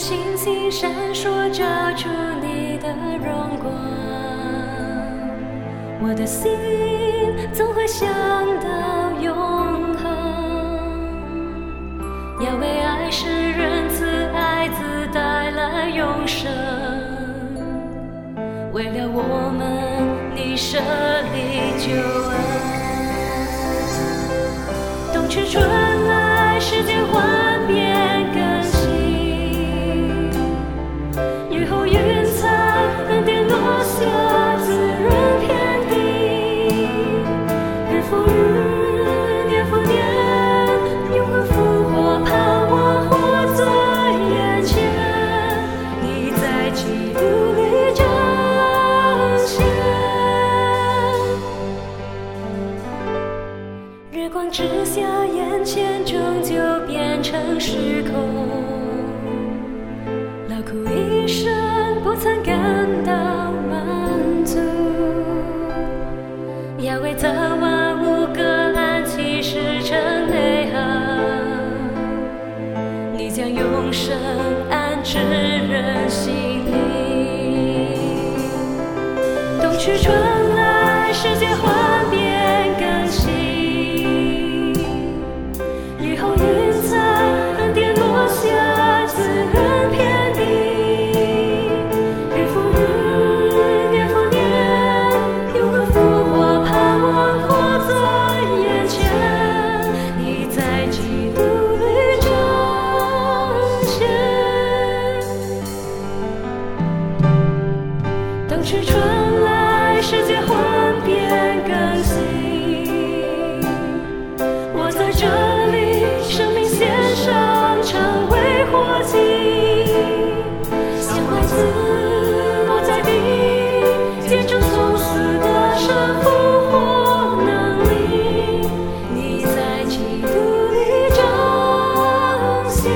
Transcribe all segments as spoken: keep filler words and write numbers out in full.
星星闪烁，照出你的荣光。我的心总会想到永恒。要为爱是仁慈，爱自带来永生。为了我们，你舍离救恩。冬去春来，世界幻变更新。雨后云彩，恩典落下，滋润遍地。日复日，年复年，永恒复活盼望活在眼前。你在基督里彰显。日光之下，眼前终究变成时空。劳苦一生，不曾感到满足。要为这万物各安其时成内行。你将永生安置人心里。冬去春来，世界幻变更新。雨后云彩，恩典落下，滋润遍地。日复日，年复年，永恒复活盼望活在眼前。你在基督里彰显。冬去春来，世界幻变更新。我在这里，生命献上，成为活祭。像孩子落在地，见证从死的神复活能力。你在基督里彰显。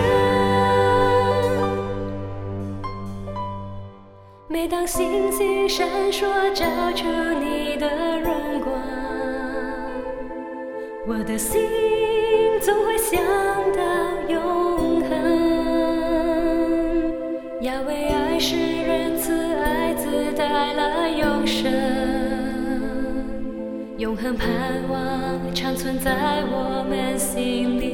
每当星星闪烁，照出你的荣光，我的心总会想到永恒。要为爱是仁慈，爱自带来永生。永恒盼望常存在我们心里。